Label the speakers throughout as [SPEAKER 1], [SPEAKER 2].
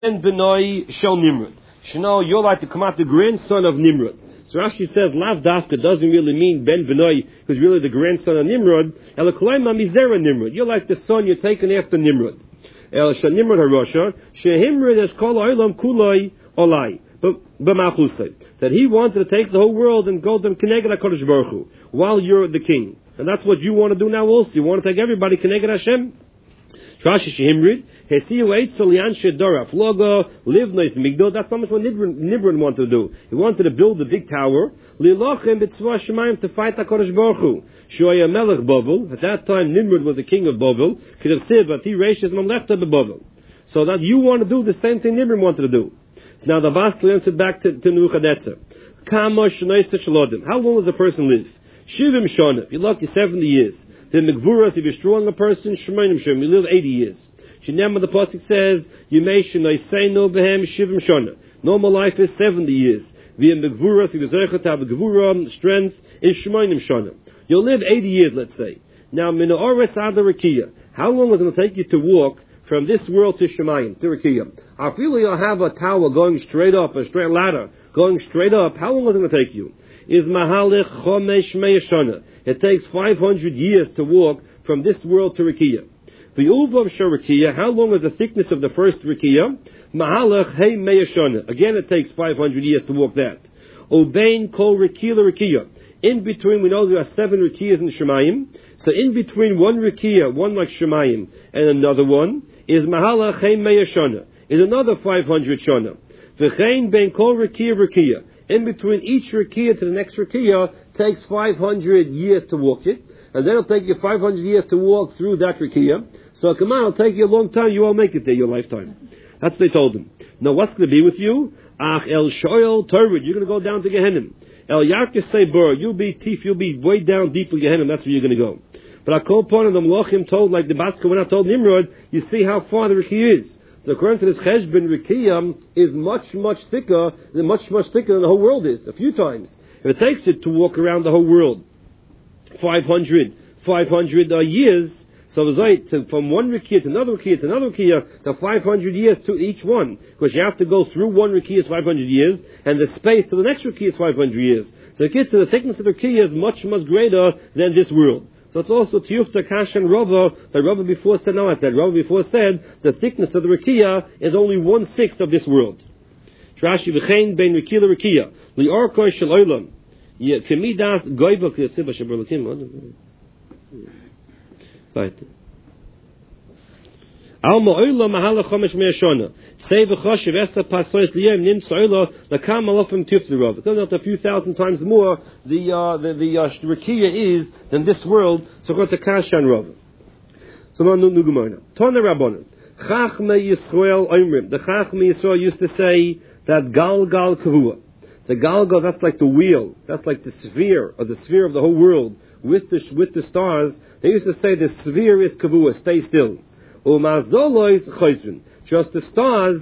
[SPEAKER 1] Ben Benoi Shel Nimrod. Shino, you're like to come out the grandson of Nimrod. So Rashi says, Lav Dafka doesn't really mean Ben Benoi, who's really the grandson of Nimrod. Elakolayma Mizera Nimrod. You're like the son you're taken after Nimrod. El Shel Nimrod HaRosha, Shehimrod es kol olam kuloi olai. That he wanted to take the whole world and go them Keneged HaKadosh Baruch Hu, while you're the king. And that's what you want to do now also. You want to take everybody Keneged Hashem. Rashi Shehimrid, Hesiu Eitzel Yanshe Dora, Flogo, Livnois Migdol. That's not much what Nimrod wanted to do. He wanted to build a big tower, Lilochem B'tzvah Shemayim, to fight HaKadosh Baruch Hu. Shoya Melech Bovel. At that time, Nimrod was the king of Bovel. Kedav Siv, Ati Reishes Mamlechta B'Bovel. So that you want to do the same thing Nimrod wanted to do. So now the Vasily answered back to Nebuchadnezzar. Kamosh Shnoista Shalodim. How long does a person live? Shivim Shana. If you're lucky, 70 years. Then Megvuras, if you're strong a person, Shemainim Shem, you live 80 years. Shinema, the Pasuk says, Yimei Shnoiseino Behem Shivim Shana. Normal life is 70 years. Via Megvuras, if you're Zercha to have a Gevura, strength, is Shemainim Shana. You'll live 80 years, let's say. Now, Minoores Ada Rakia. How long is it going to take you to walk from this world to Shemayim, to Rakia? I feel you'll have a tower going straight up, a straight ladder going straight up. How long is it going to take you? Is Mahalich Chomesh Meyashana. It takes 500 years to walk from this world to Rakia. The Uva of Sharakia, how long is the thickness of the first Rakia? Mahalach Hey Meyashana. Again, it takes 500 years to walk that. Obein Kol Rakia Rakia. In between, we know there are 7 Rakiyas in Shemayim. So in between one Rakia, one like Shemayim, and another one, is Mahalach Hey Meyashana. Is another 500 Shana. V'chein Ben Kol Rakia Rakia. In between each Rakia to the next Rakia takes 500 years to walk it. And then it'll take you 500 years to walk through that Rakia. So come on, it'll take you a long time. You won't make it there, your lifetime. That's what they told him. Now what's going to be with you? Ach El Shoel Torvid. You're going to go down to Gehenna. El Yarkis Seibur. You'll be way down deep in Gehenna. That's where you're going to go. But I call upon him, the Malachim told, like the Baska when I told Nimrod, you see how far the Rakia is. So according to this Cheshbon, Rakia is much thicker than the whole world is, a few times. If it takes it to walk around the whole world, 500 years, so it's right, from one Rakia to another Rakia to 500 years to each one. Because you have to go through one Rakia is 500 years, and the space to the next Rakia is 500 years. So it gets to the thickness of the Rakia is much greater than this world. So it's also Tiyuf Takash and Rava, that Rava before said no like that. Rava before said the thickness of the Rakia is only 1/6 of this world. Rashi v'chein bein Rakia l'Rakia li'orkoi shel olam kemidas goyva k'yasiva sheberlakim. Right. Alma olam mahala chomesh me'ashona. Say v'choshev esa pasois liyem nim so'ila lakam alofim tiyuf l'Rava. It turns out a few thousand times more the Rakia is than this world. So go to Kasha and Rava. So now nu Gemara. Tana Rabbanan. Chachmei Yisrael Oimrim. The Chachmei Yisrael used to say that Galgal Kavua. The Galgal, that's like the wheel. That's like the sphere of the whole world with the stars. They used to say the sphere is Kavua, stay still. Umazolois Chosvin. Just the stars,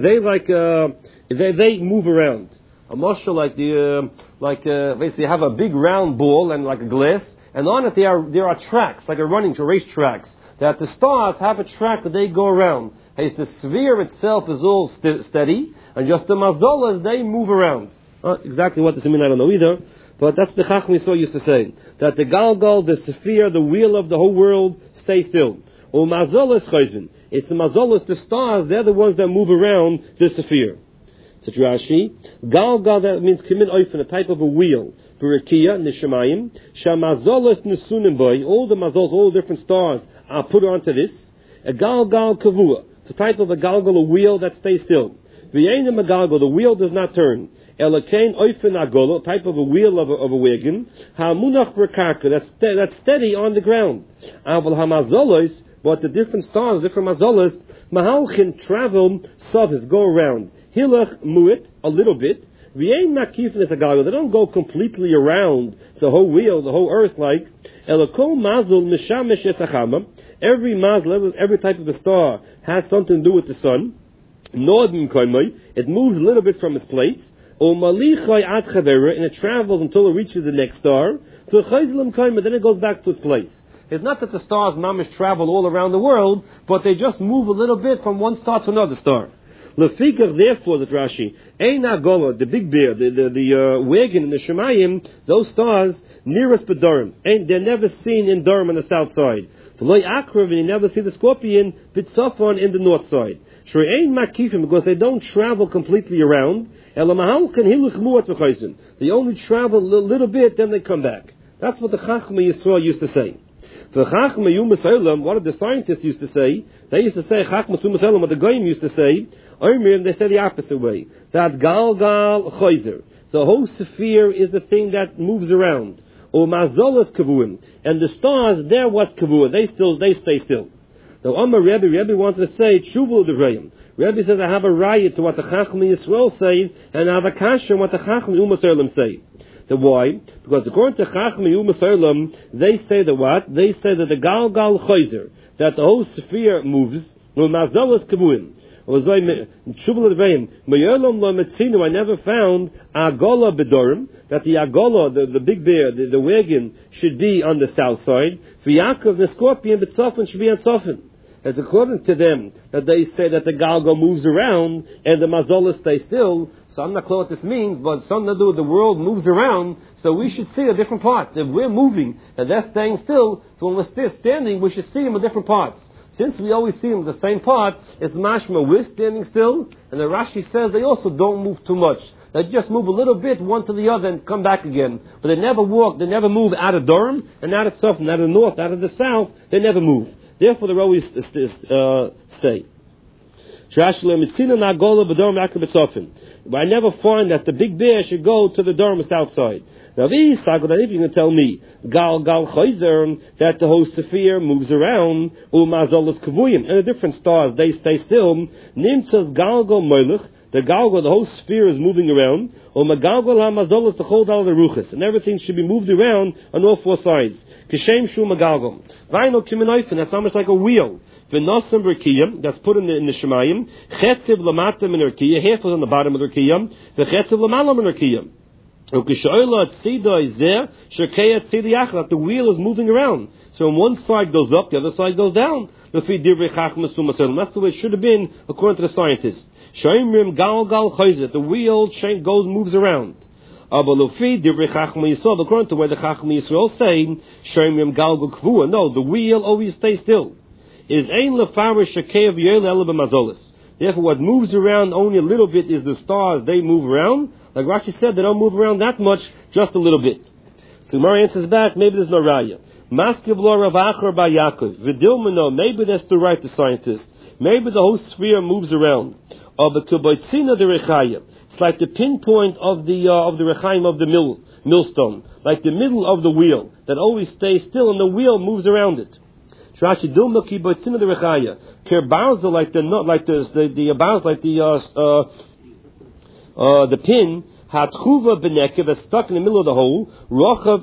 [SPEAKER 1] they move around. A mashal basically you have a big round ball and like a glass, and on it there are tracks, like race tracks. That the stars have a track that they go around. The sphere itself is all steady, and just the mazolas, they move around. Exactly what this means, I don't know either, but that's the Chachmei Yisrael used to say. That the Galgal, the sphere, the wheel of the whole world, stay still. Or mazolas chayzin. It's the mazolas, the stars, they're the ones that move around the sphere. So Rashi, Galgal, that means kimin oifen, a type of a wheel. Berakia, Nishamayim, Shamazolas Nusunim boy, all the mazols, all the different stars are put onto this. A Galgal Kavua, it's a type of a Galgal, a wheel that stays still. V'yenim a Galgal, the wheel does not turn. Elakain oifen agolo, type of a wheel of a wagon. Hamunach Berkarka, that's steady on the ground. Aval Hamazolos, but the different stars, different mazolas, Mahalchin travel, south, go around. Hilach muit, a little bit. They don't go completely around the whole wheel, the whole earth like. Every mazal, every type of a star has something to do with the sun. It moves a little bit from its place. And it travels until it reaches the next star. Then it goes back to its place. It's not that the stars mamish travel all around the world, but they just move a little bit from one star to another star. Lefikach, therefore, the Rashi, Ein Agola, the big bear, the wagon in the Shemayim, those stars, nearest Bedorim, and they're never seen in Durham on the south side. V'loi Akrav, and you never see the scorpion, B'tzafon in the north side. Ein Makifim, because they don't travel completely around. They only travel a little bit, then they come back. That's what the Chachmei Yisrael used to say. The Chachmei Yumas Olam, what did the scientists used to say? They used to say, Chachmei Yumas Olam, what the Goyim used to say, they say the opposite way. That Gal Chayzer. The whole sphere is the thing that moves around. Or Mazolas Kavuim. And the stars, they're what's Kavua. They stay still. Now, Amar Rebbe wanted to say, Shuvul Devrayim. Rebbe says, I have a riot to what the Chachmei Yisrael say, and I have a kasha on what the Chachmei Yumas Olam say. So why? Because according to Chachmei Yumas Olam, they say that what? They say that the Gal Chayzer, that the whole sphere moves, or Mazolas Kavuim. I never found Agola Bedorim, that the Agola, the big bear, the wagon, should be on the south side. For Yaakov, the scorpion, but Sofan should be on Sofan. As according to them, that they say that the Galga moves around and the Mazola stays still. So I'm not clear what this means, but something to do with the world moves around, so we should see the different parts. If we're moving and they're staying still, so when we're standing, we should see them in different parts. Since we always see them the same part, it's mashma, we're standing still, and the Rashi says they also don't move too much. They just move a little bit, one to the other, and come back again. But they never walk, they never move out of Durham, and out of Sofan, out of the north, out of the south, they never move. Therefore, they always stay. But I never find that the big bear should go to the Durham south side. Now these talk that if you can tell me Gal Chayzer, that the whole sphere moves around, Mazolas Kavuyim, and the different stars they stay still. Nimtzas Galgal Moilach, the Galgal, the whole sphere is moving around. Magalgal HaMazolas, the whole Dal the Ruchas, and everything should be moved around on all four sides. Kishem Shu Magalgal. Vaino Kiminayfin, that's almost like a wheel. V'nosam Rikiyam, that's put in the Shemayim. Chetziv Lamatam in Rikiyam, half was on the bottom of the Rikiyam. V'chetziv Lamalam in Rikiyam. The wheel is moving around. So when one side goes up, the other side goes down. That's the way it should have been according to the scientists. The wheel moves around. According to where the Chachmei Yisrael say, no, the wheel always stays still. Therefore, what moves around only a little bit is the stars. They move around. Like Rashi said, they don't move around that much, just a little bit. So Gemara answers back, maybe there's no raya. Maskiv lo Rav Achor by Yaakov. V'dilmano, maybe that's the right, the scientist. Maybe the whole sphere moves around. V'kiboitzina de rechaya. It's like the pinpoint of the rechaim of the millstone, like the middle of the wheel that always stays still, and the wheel moves around it. Rashi dilma kiboitzina de rechaya. Kerbarza, like the pin, hatchuva benekev, that's stuck in the middle of the hole, rochav,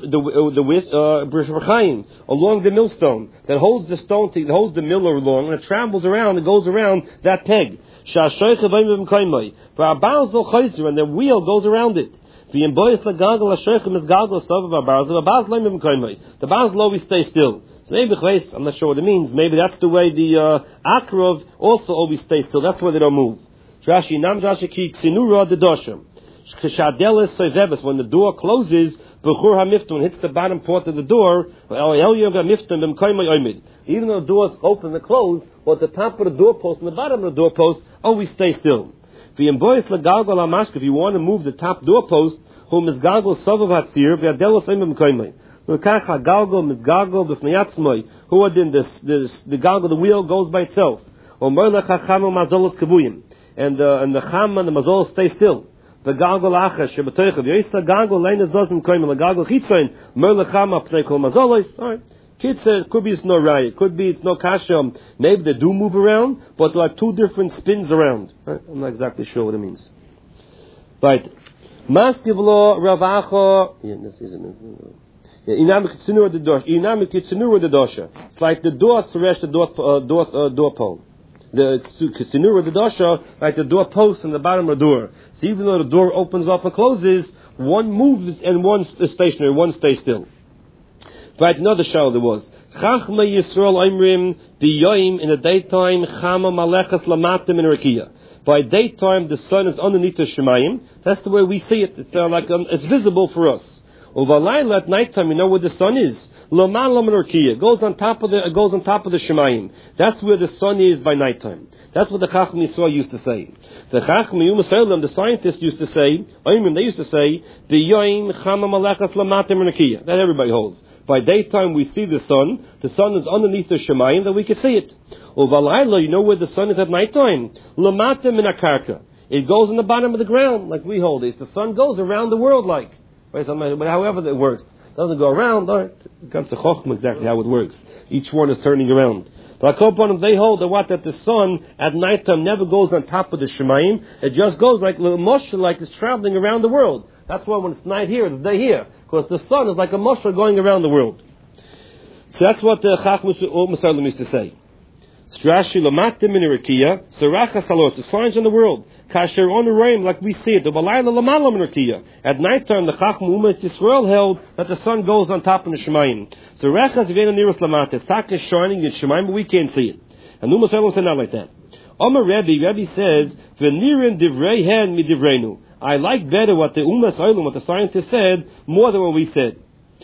[SPEAKER 1] the along the millstone, that holds the stone, that holds the miller along, and it travels around, and goes around that peg. For a barzel chayzer, and the wheel goes around it. The barzel always stays still. So maybe, I'm not sure what it means, maybe that's the way the akrov also always stays still, that's why they don't move. Rashi nam Rashi ki tzinura the dosha. Kshadeles soiveves, when the door closes, b'chur hamifton hits the bottom part of the door. Even though the doors open and close, but the top of the doorpost and the bottom of the doorpost always stay still. If you want to move the top doorpost, whom is galgal savav hatzir v'adeles oimim kaimay. Who are then the galgal, the wheel goes by itself. And the cham and the mazol stay still. The galgal achash shebetoicha v'yisa galgal leina zozim koyim the galgal chitzayin merle cham apnei kol mazolos. All right, kitzer could be it's no raya, could be it's no kasha. Maybe they do move around, but there are two different spins around. Right? I'm not exactly sure what it means. Right, maskivlo ravacho. It's like the door suresh, the door pole. The kitzinur the dosha, like the door post and the bottom of the door. So even though the door opens up and closes, one moves and one is stationary, one stays still. Right, another show there was. Chachmei Yisrael Oimrim B'yoyim in the daytime Chama Malechas Lamatim in Rekiya. By daytime, the sun is underneath the Shemayim. That's the way we see it. It's it's visible for us. Uvalayla, at nighttime, you know where the sun is. Loman Lamanurkiya. It goes on top of the Shemayim. That's where the sun is by nighttime. That's what the Chacham Yisrael used to say. The Chacham Yisrael, the scientists used to say, they used to say, B'yoyim Chama Malachas Lamatim Urkiya. That everybody holds. By daytime we see the sun is underneath the Shemayim, that we can see it. Uvalayla, you know where the sun is at nighttime? Lamatim in Akarka. It goes on the bottom of the ground, like we hold it. The sun goes around the world like. Right? However it works. It doesn't go around, That's the Chochmah exactly how it works. Each one is turning around. But they hold that the sun at nighttime never goes on top of the Shemayim. It just goes like a mushal, like it's traveling around the world. That's why when it's night here, it's day here. Because the sun is like a mushal going around the world. So that's what the Chacham Yisrael used to say. Strashi lamatim in Irakia, Saracha Salos, the signs in the world. Kasher on the rain, like we see it. At nighttime, the Chacham Umas Yisrael held that the sun goes on top of the Shemayim. Saracha Zvena Niras Lamata, Sak is shining in Shemayim, but we can't see it. And Umas Yisrael said not like that. Omer Rebbe says, V'nirin divrei hen mi divrenu. I like better what the Umas Yisrael, what the scientists said, more than what we said.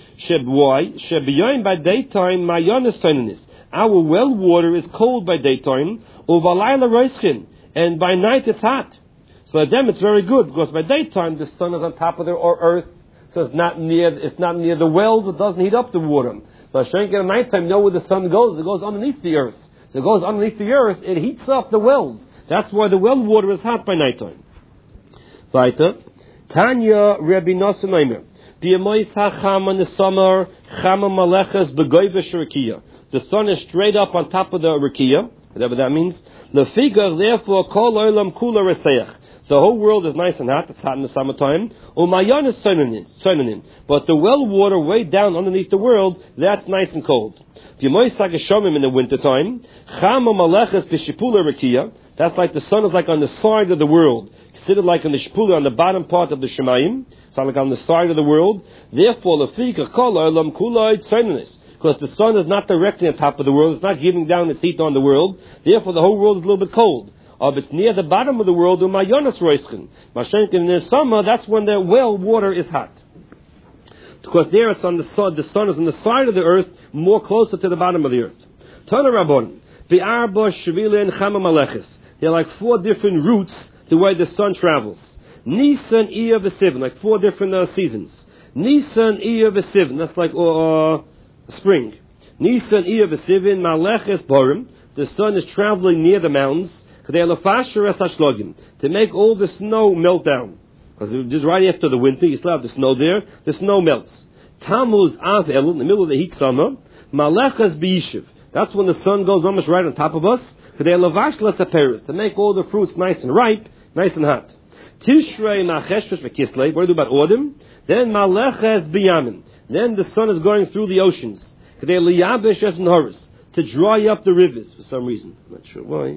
[SPEAKER 1] Shebiyoim by daytime, Mayonis Tainis. Our well water is cold by daytime, uvalayla roischin, and by night it's hot. So at them it's very good, because by daytime the sun is on top of the earth, so it's not near the wells, it doesn't heat up the water. But at nighttime, you know where the sun goes? It goes underneath the earth. So it goes underneath the earth, it heats up the wells. That's why the well water is hot by nighttime. Weiter. Tanya Rabbi Nosson Eimer. B'yamois ha'chama in the summer, chama malechas b'goyva shurikiya. The sun is straight up on top of the Rikiya, whatever that means. Lefiga, therefore, kol olam kula reseach. The whole world is nice and hot. It's hot in the summertime. Umayan is sonanin. But the well water way down underneath the world, that's nice and cold. V'yamois ha'geshomim in the wintertime, chama malechas b'shipula Rikiya. That's like the sun is like on the side of the world. Considered like on the shipula, on the bottom part of the Shemayim. It's like on the side of the world. Therefore, lefiga, kol olam kula sonanis. Because the sun is not directly on top of the world, it's not giving down its heat on the world, therefore the whole world is a little bit cold. If it's near the bottom of the world, in the summer, that's when the well water is hot. Because there it's on the sun is on the side of the earth, more closer to the bottom of the earth. Tana Rabbon, Be'arba, Shvila, and Chama Malechis. There are like 4 different routes the way the sun travels. Nisan, Iyar, V'Sivan, like 4 different seasons. Nisan, Iyar, V'Sivan, that's like spring. Nisan Iyar V'Sivin Maleches Borim. The sun is traveling near the mountains to make all the snow melt down. Because just right after the winter, you still have the snow there. The snow melts. Tammuz Av Elul, in the middle of the heat summer. Maleches B'Yishiv. That's when the sun goes almost right on top of us. To make all the fruits nice and ripe, nice and hot. Tishrei Macheshvesh V'Kislei. What do we do about autumn? Then Maleches B'Yamin. Then the sun is going through the oceans to dry up the rivers for some reason. I'm not sure why.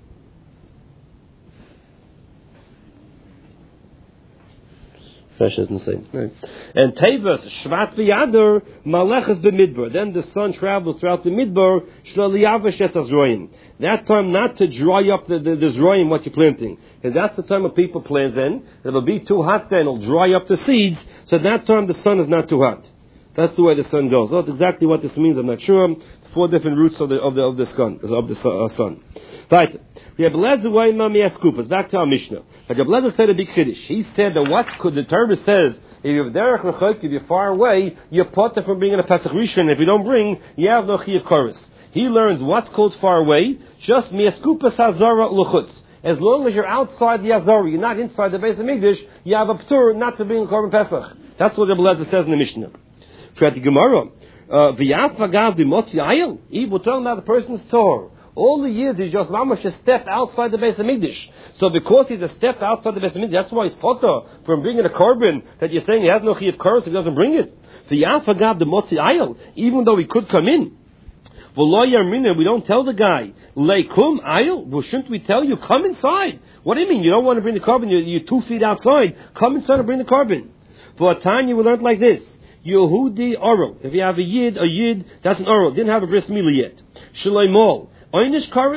[SPEAKER 1] Fresh doesn't say. Right. And Tevas, Shvat v'Yadar, Malechas b'Midbar. Then the sun travels throughout the Midbar, Shlaliyavesh Esazroim. That time not to dry up the Zroim, what you're planting. Because that's the time of people plant then. It'll be too hot then, it'll dry up the seeds. So at that time the sun is not too hot. That's the way the sun goes. Not exactly what this means, I'm not sure. 4 different routes of the sun. Right. Reb Lezer Mami Eskupas. Back to our Mishnah. But Reb Lezer said a big chiddush. He said that the Torah says, if you have derech l'chayk, if you're far away, you're potter from bringing a Pesach Rishon. If you don't bring, you have no chiyuv koros. He learns what's called far away. Just miaskupas hazara l'chutz. As long as you're outside the Azara, you're not inside the Beis HaMikdash, you have a ptur not to bring Korban Pesach. That's what Reb Lezer says in the Mishnah. For the Gemara, we're talking about the person's Torah. All the years he's just mamash a step outside the Beis HaMikdash. So because he's a step outside the Beis HaMikdash, that's why he's potter from bringing a korban that you're saying he has no chiyuv koros if he doesn't bring it. Even though he could come in. We don't tell the guy, Leikum ayil. Well, shouldn't we tell you, come inside? What do you mean? You don't want to bring the korban, you're 2 feet outside. Come inside and bring the korban. For a Tanya, we learned like this. Yehudi Oro. If you have a Yid that's an Oro. Didn't have a bris milah yet. Shloimol. Einish Karis.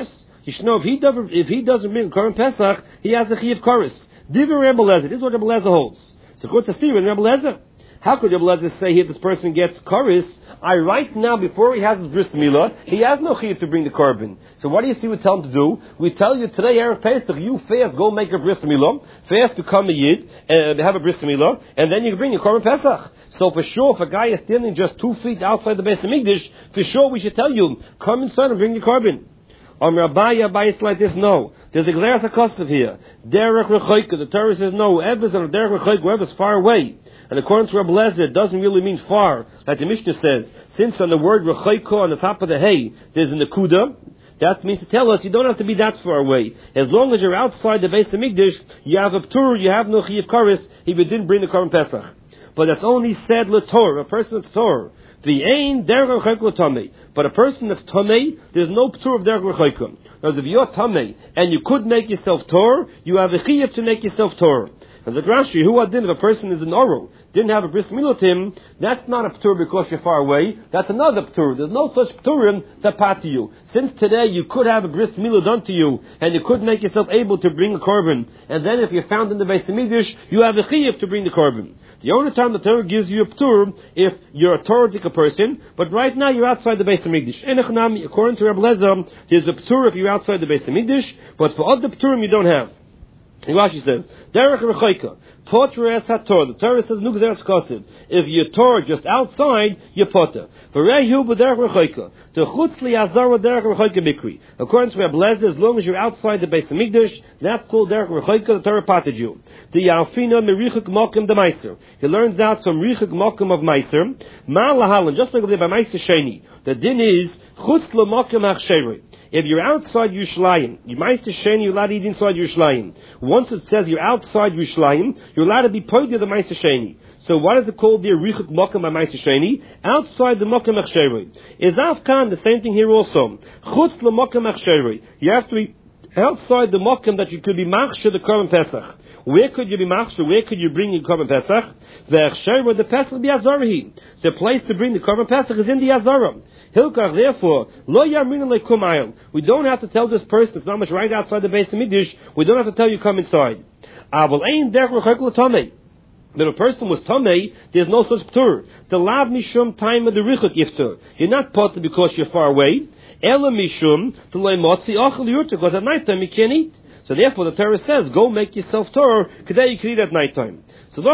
[SPEAKER 1] You should know if he doesn't bring Korban Pesach, he has a Chiyuv Koris. Divrei Rebbe Lezer. This is what Rebbe Lezer holds. So what's the theory in Rebbe Lezer? How could Rebbe Lezer say here this person gets Koris? Right now, before he has his bris milah, he has no chiyuv to bring the korban. So what do you see we tell him to do? We tell you today, Erev Pesach, you fast, go make a bris milah, fast become a yid, and have a bris milah, and then you can bring your korban Pesach. So for sure, if a guy is standing just 2 feet outside the Beis Hamikdash, for sure we should tell you, come inside and bring your korban. Rabbi is like this, no. There's a glass of custom here. Derech Rechoika, the Torah says no. Whoever's on Derech Rechoika, whoever's far away. And according to Rabbi Lezer, it doesn't really mean far, like the Mishnah says. Since on the word Rechoika on the top of the hay, there's a Nakuda, that means to tell us you don't have to be that far away. As long as you're outside the Beis Hamikdash, you have a ptur, you have no chiyuv kares, if you didn't bring the Korban Pesach. But that's only said l'tor, a person that's tor. The ain derech rechoika l'tamei. But a person that's tamei, there's no ptur of derech rechoika. Because if you're tamei and you could make yourself tor, you have a chiyuv to make yourself tor. As a Rashi, who adin, if a person is an oral, didn't have a bris milah to him, that's not a ptur because you're far away. That's another ptur. There's no such pturim that pat to you. Since today you could have a bris milah done to you, and you could make yourself able to bring a korban, and then if you're found in the Beis Hamikdash, you have a chiyuv to bring the korban. The only time the Torah gives you a ptur if you're a Torah person, but right now you're outside the Beis Hamikdash. Enechnami, according to Rabbi Lezer, there's a ptur if you're outside the Beis Hamikdash, but for other pturim you don't have. Rashi says, Derech Rechoika, Potter es HaTorah. The Torah says, Nugzeres Kosid. If you're Torah just outside, you're Potter. V'rehu b'derech Rechoika. T'chutz li azara derech Rechoika bikri. According to Rabbi Lezer, as long as you're outside the Beis Hamikdash, that's called derech Rechoika, the Torah patted you. The Yalfina merichuk mokim de Meiser. He learns out some richuk mokim of Meiser. Ma lahalan, just like by Meiser Sheni. The din is, chutz lo mokim achsheri. If you're outside Yerushalayim, you Meister Sheni, you're allowed to eat inside Yerushalayim. Once it says you're outside Yerushalayim, you're allowed to be pointed the Meister Sheni. So what is it called there? Richuk Mokum by Meister Sheni? Outside the Mokum Achsheri. Is Afkan the same thing here also? Chutz le Mokum Achsheri. You have to be outside the Mokum that you could be machshir the Korban Pesach. Where could you be machshir? Where could you bring your Korban Pesach? The Achsheri, the Pesach be Azarahi. The place to bring the Korban Pesach is in the Azara. Hilkach, therefore, lo yarminu lekum ayil. We don't have to tell this person, it's not much right outside the Beis Hamikdash, we don't have to tell you come inside. Aval ein derech rechoika l'tamei. But if a person was tamei, there's no such ptur. The lav mishum time of the richuk iftur. You're not potter because you're far away. Ela mishum to loy motzi achal yurta, because at night time you can't eat. So therefore the Torah says, go make yourself Torah, today you can eat at night time. So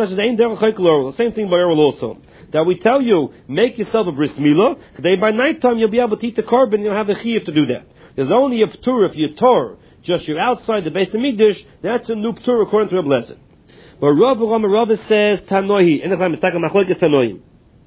[SPEAKER 1] the same thing by Errol also. That we tell you, make yourself a bris milah, today by night time you'll be able to eat the korban, you'll have a chiyuv to do that. There's only a ptur if you're Torah, just you're outside the Beis Hamikdash, that's a new ptur according to Reb Lezer. But Rav says, Tanohi, and I'm talking about Tanoim.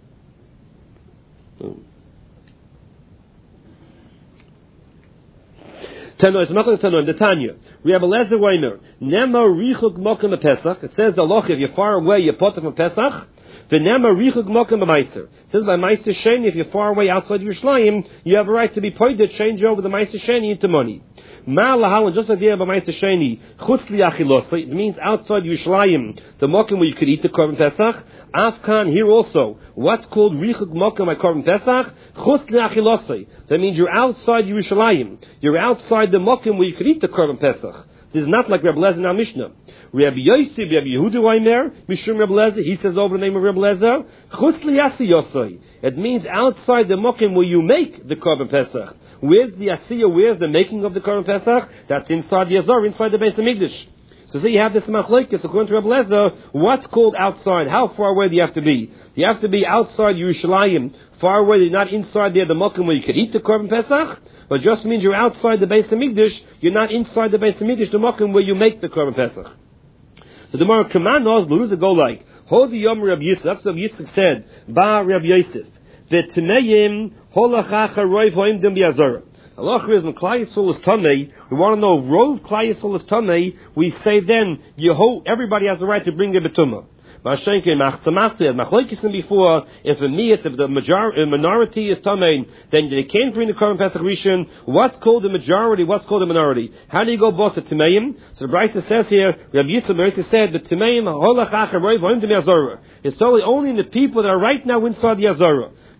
[SPEAKER 1] Tanoim, it's not Tanoim, the Tanya. We have a Lezer Weiner. Nema richuk mokem Pesach. It says the loch, if you're far away, you're potter from Pesach. V'nema richuk mokem b'meiser. It says by Meiser Sheni, if you're far away outside Yerushalayim, you have a right to be pointed, change over the Meiser Sheni into money. Ma lahalan, just like the by Meiser Sheni, chutz li achilos. It means outside Yerushalayim, the mokem where you could eat the Korban Pesach. Afkan here also. What's called richuk mokem by Korban Pesach? Chutz li achilos. That means you're outside Yerushalayim. You're outside the mokem where you could eat the Korban Pesach. This is not like Reb Lezer in our Mishnah. Rabbi Yosef, Rabbi Yehuda Weimer, Mishum Reb Lezer, he says over the name of Reb Lezer, Chutz li Yasi Yosai. It means outside the mokem where you make the Korban Pesach. Where's the Asiyah? Where's the making of the Korban Pesach? That's inside the Azar, inside the Beis Hamikdash. So you have this machlokes according to Reb Lezer. What's called outside? How far away do you have to be? Do you have to be outside Yerushalayim, far away? You're not inside there, the mokem where you could eat the Korban Pesach. But it just means you're outside the Beis Hamikdash. You're not inside the Beis Hamikdash, the mokem where you make the Korban Pesach. So the Gemara command us, who does it go like? Hold the Yom Reb Yitzchak. That's what Yitzchak said. Ba Reb Yosef. V'tneim holachacha roiv hoim dem biazara. Allah is when Klal Yisrael is Tamei, we want to know if Rov Klal Yisrael is Tamei, we say then, everybody has the right to bring a Betumah. As before, if the minority is Tamei, then they can't bring the Korban Pesach Rishon. What's called the majority? What's called the minority? How do you go boss at Tameim? So the Brisa says here, Rabbi Yitzchak said, the Tameim, it's only in the people that are right now inside the Azara.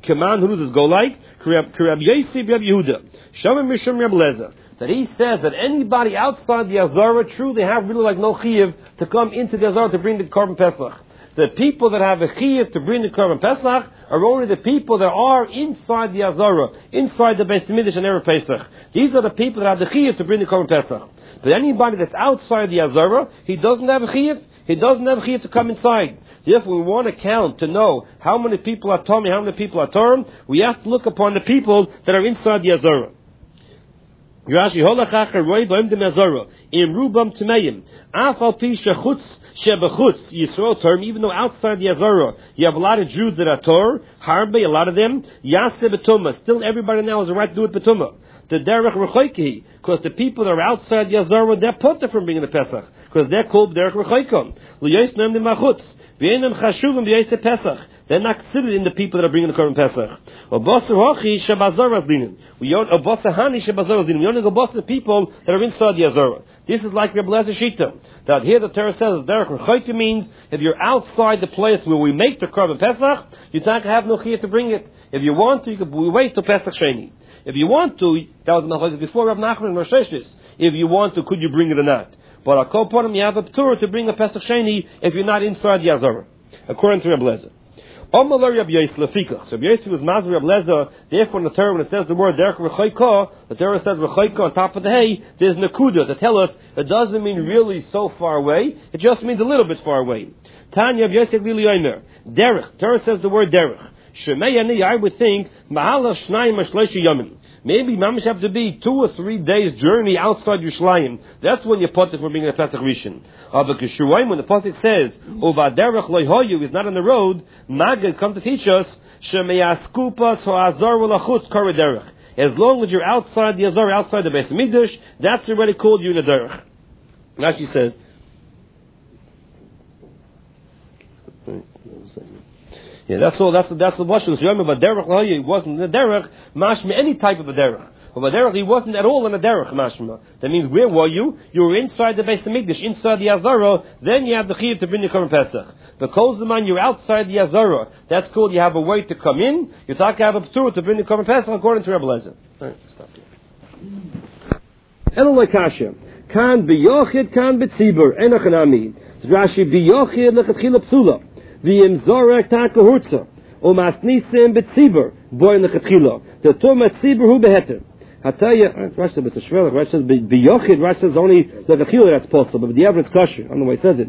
[SPEAKER 1] Kaman, who does this go like? Krab Yosef Reb Yehuda. Shamim Mishum Reb Lezer. That he says that anybody outside the Azara truly have really like no chiyuv to come into the Azara to bring the Korban Pesach. The people that have a chiyuv to bring the Korban Pesach are only the people that are inside the Azara, inside the Beis Mikdash and Erev Pesach. These are the people that have the chiyuv to bring the Korban Pesach. But anybody that's outside the Azara, he doesn't have a chiyuv. He doesn't have a chiyuv to come inside. Therefore, we want to count to know how many people are Tomei, how many people are Torm. We have to look upon the people that are inside the Azara. Rashi holachacher roi b'im dem Azara im rubam tmeim afal pi shechutz shebechutz Yisrael term, even though outside the Azara you have a lot of Jews that are Tor, harbe, a lot of them yaseh betuma. Still, everybody now has a right to do it betuma. The derech rechoikehi, because the people that are outside the Azara, they're put from bringing the Pesach, because they're called derech rechoikom. L'yos nem dem machutz v'enem chashuvim b'yos Pesach. They're not considered in the people that are bringing the Korban Pesach. We only go boss the people that are inside the Azara. This is like Reb Lezer Shita. That here the Torah says Derech Rechoike means if you're outside the place where we make the Korban Pesach, you don't have no chiyuv to bring it. If you want to, you could wait till Pesach Sheni. If you want to, that was the before Rav Nachman and Rosh Hashanah. If you want to, could you bring it or not? But I'll call upon him, you have a Torah to bring a Pesach Sheni if you're not inside the Azara, according to Reb Lezer. Rabbi Yosef was Mazur Reb Lezer. Therefore, in the Torah, when it says the word Derech Rechoika, the Torah says Rechoika on top of the hay. There's Nakuda to tell us it doesn't mean really so far away. It just means a little bit far away. Tanya Rabbi Yosef Lili Yomer. Derech. Torah says the word Derech. Shemei Ani, I would think Mahala Shnayim Ashleshi Yamin. Maybe mamish have to be 2 or 3 days journey outside Yerushalayim. That's when you put it for being a Pesach Rishon. But when the pasuk says Uva Derech Loihoyu is not on the road, Magid come to teach us Shemeyaskupas Hoazar Ulachutz Kara Derech. As long as you're outside the Azar, outside the Beis Mikdash, that's already called you in a Derech. Now she says. Yeah, that's all. That's the Bashul. So remember, but Derech Lohiya wasn't the Derech Mashma, any type of a Derech. But Derech, he wasn't at all in a Derech Mashma. That means where were you? You were inside the Beis Mikdash, inside the Azara. Then you have the chiyuv to bring the Korban Pesach. Because the man you're outside the Azara, that's called you have a way to come in. You talk have a Torah to bring the Korban Pesach according to Rebbe Lezer. All right, stop here. Eloi Kasha kan biyochid kan betzibur enochanami. Rashi biyochid lechatchila psula. V'im zorek takahurtza, umasnisim betzibur, boy lechatchila. The Tuma tzibur hu beheter. Hataya, Rashi says, Rashi says, biyochid, Rashi says only lechatchila that's possible, but the average kasher, I don't know why he says it.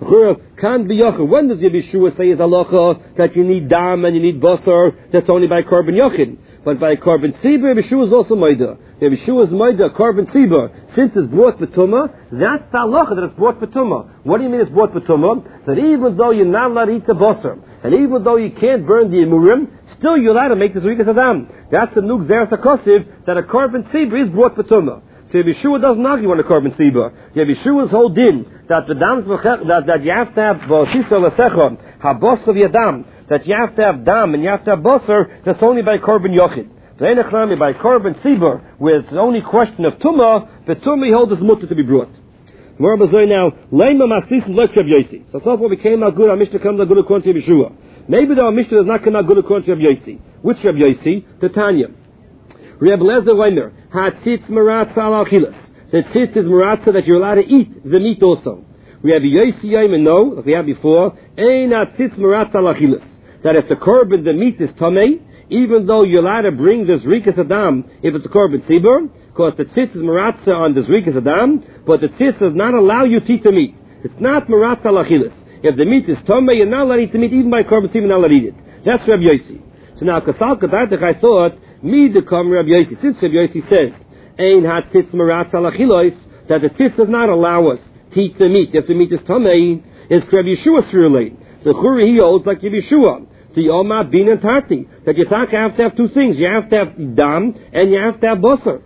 [SPEAKER 1] Kan biyochid, when does Yeshua say is halacha that you need dam and you need basar, that's only by korban yochid. But by korban tzibur, Yeshua is also maida. Yeshua is maida, korban tzibur, since it's brought betuma, that's the halacha that it's brought betuma. What do you mean it's brought betuma? That even though you're not allowed to eat the basar, and even though you can't burn the imurim, still you're allowed to make the zrikas adam. That's the nuk zeres hakosiv, that a korban tzibur is brought betuma. So Yeshua doesn't argue on a korban tzibur. Yeshua's whole din that the dams that you have to have v'osisa l'secha habos of yadam, that you have to have dam and you have to have basar, that's only by korban yochid. By korban tzibur, where it's only question of tumah, the tumah holds this mutter to be brought. More now, leima masis like Rav Yosi. So far we came out good. Our Mishnah comes out good according to Yeshua. Maybe our Mishnah does not come out good according to Rav Yosi. Which Rav Yosi? The Tanya. Reb Lezer Weimer, hatzitz maratza al achilas. The tzitz is maratza that you're allowed to eat the meat also. We have Yosi Yaimen no, like we had before, ein hatzitz maratza al achilas. That if the korban, the meat is tamei, even though you're allowed to bring the zrikas adam, if it's a korban tzibur, because the tzitz is maratza on the zrikas adam, but the tzitz does not allow you to eat the meat. It's not maratza al achilas. If the meat is tamei, you're not allowed to eat the meat, even by korban tzibur, you're not allowed to eat it. That's Reb Yosi. So now, kasal kadartach, I thought, me to come Reb Yosi. Since Reb Yosi says, ein hat tzitz maratza al achilos, that the tzitz does not allow us to eat the meat. If the meat is tamei, it's Reb Yeshua through the churi he holds like Reb Yeshua. The Oma Bin and Tarti. That you have to have 2 things. You have to have dam and you have to have basar.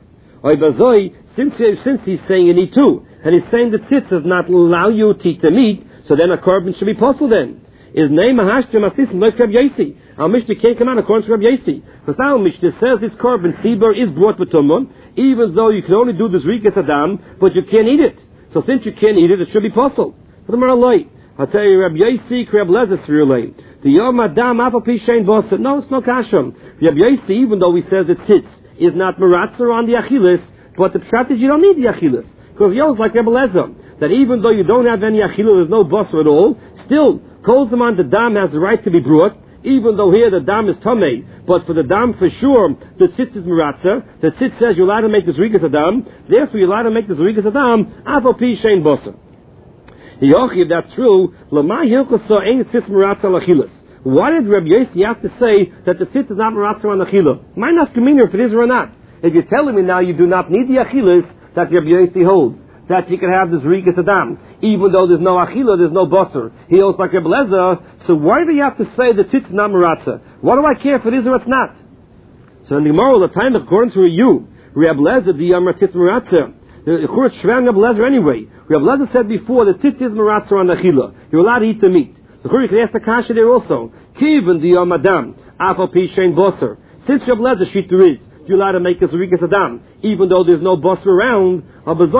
[SPEAKER 1] Since he's saying you need 2, and he's saying the tzitz does not allow you to eat the meat, so then a korban should be possible then. Is name Mahashtim Asisim like Reb Yosi. Our Mishnah can't come out according to Reb Yosi. Because our Mishnah says this korban tzibur is brought b'tumah, even though you can only do this rikas adam, but you can't eat it. So since you can't eat it, it should be possible. For the Maralai, I'll tell you Reb Yosi, Reb Lezer through The Yom Adam Apple Pishain Bosa. No, it's no kasha. Rabbi Yossi, even though he says the tzitz is not meratzer on the achilas, but the pshat is you don't need the achilas. Because Yos like Rebbe Lezer, that even though you don't have any achilah, there's no bosa at all, still, Kol Zaman, the dam has the right to be brought, even though here the dam is tamei, but for the dam for sure, the tzitz is meratzer. The tzitz says you're allowed to make the zrikas adam, therefore you're allowed to make the zrikas adam, Apple Pishain Bosa. If that's true, why did Rabbi Yossi have to say that the tzitz is not meratzer on the achila? Might not convenient if it is or not. If you're telling me now you do not need the achilas that Rabbi Yossi holds, that you can have this rikas adam, even though there's no achila, there's no basar. He holds like Rabbi Lezer, so why do you have to say the tzitz is not meratzer? What do I care if it is or it's not? So in the Gemara, the time according to you, Rabbi Lezer, the tzitz meratzer. The Church Shvan Rabbi Lezer anyway. Rabbi Lezer said before, the tzitz is meratzer on the achila. You're allowed to eat the meat. The Church can ask the kasha there also. Kiven the Yom Adam, Apple Pishain Boser. Since Rabbi Lezer sheet there is, you're allowed to make a zrikas adam, even though there's no boser around. Why did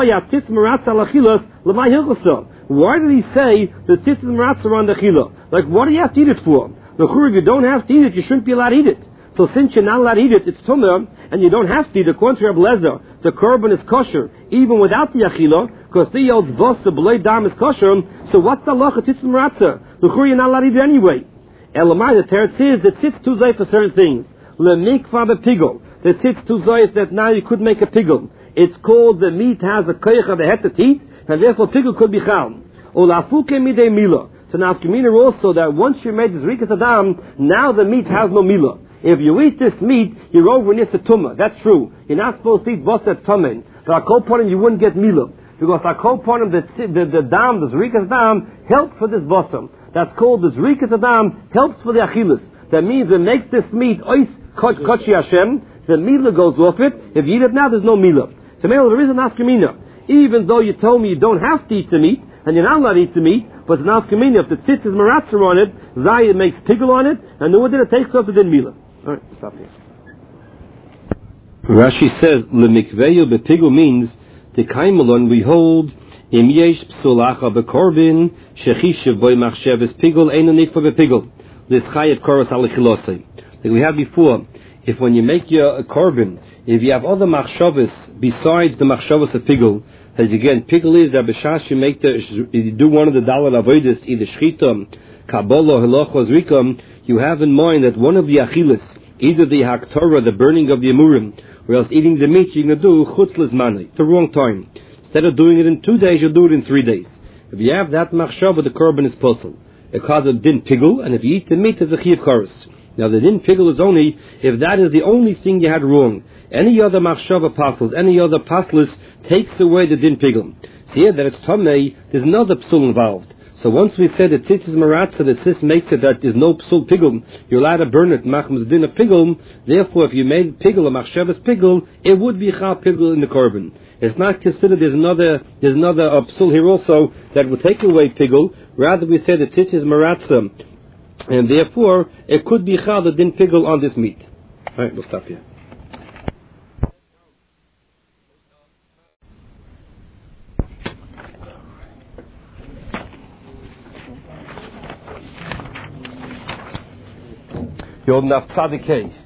[SPEAKER 1] he say the tzitz is meratzer on the achila? Like, what do you have to eat it for? The Church, if you don't have to eat it, you shouldn't be allowed to eat it. So since you're not allowed to eat it, it's tumah, and you don't have to eat it. According to Rabbi Lezer, the korban is kosher, even without the achila, because the old boss, the belay dam is kosher, so what's the lacha tzitz meratzer? The Church, you're not allowed to eat it anyway. Elamai, the teretz is, the tzitz too zay for certain things. Lemikva bepigol. The tzitz too zay is that now you could make a pigol. It's called the meat has a koyach of a heter teeth, and therefore pigol could be chal. Olafuke midei mila. So now, Kamina also that once you made this rikas adam, now the meat has no mila. If you eat this meat, you're over in the tumah. That's true. You're not supposed to eat bos that's tumah. But I call upon him, you wouldn't get mila. Because I call upon him, the dam, the zrikas adam, helps for this bosom. That's called the zrikas adam, helps for the achilas. That means it makes this meat, ois kochi Hashem, the mila goes off it. If you eat it now, there's no mila. So there is an afkamina. Even though you told me you don't have to eat the meat, and you're not allowed to eat the meat, but it's an afkamina. If the tzitz is meratzer on it, Zayah makes pigel on it, and the one that it takes off it in mila. Alright, stop here. Rashi says, Lemikveyu bepigel means, the kaimelon we hold, im yesh psulacha bekorbin, shechishev boy machshev pigel, eino nikva bepigel. This chayev koros alichilosei. Like we had before, if when you make your korban, if you have other machshavas besides the machshavas of pigel, as again, pigel is that b'shash you do one of the dalal avodas, either shchita, kabbalah, halach, or zrika, you have in mind that one of the achilas, either the haktorah, the burning of the amurim, or else eating the meat, you're going to do chutzlas manai, the wrong time. Instead of doing it in 2 days, you'll do it in 3 days. If you have that machshavah, the korban is posel. Because of din pigel, and if you eat the meat, it's a chiyav koros. Now the din pigel is only if that is the only thing you had wrong. Any other machshava paslas, any other paslas takes away the din pigel. See here that it's tamei, there's another psul involved. So once we said that tzitz is meratzer, that tzitz makes it that there's no psul pigel, you're allowed to burn it, machmas din a pigel. Therefore, if you made pigel a machshavas pigel, it would be chal pigel in the korban. It's not considered there's another psul here also that would take away pigel. Rather, we say that tzitz is meratzer, and therefore it could be chal the din pigel on this meat. All right, we'll stop here. Yod Naf Tzadikei.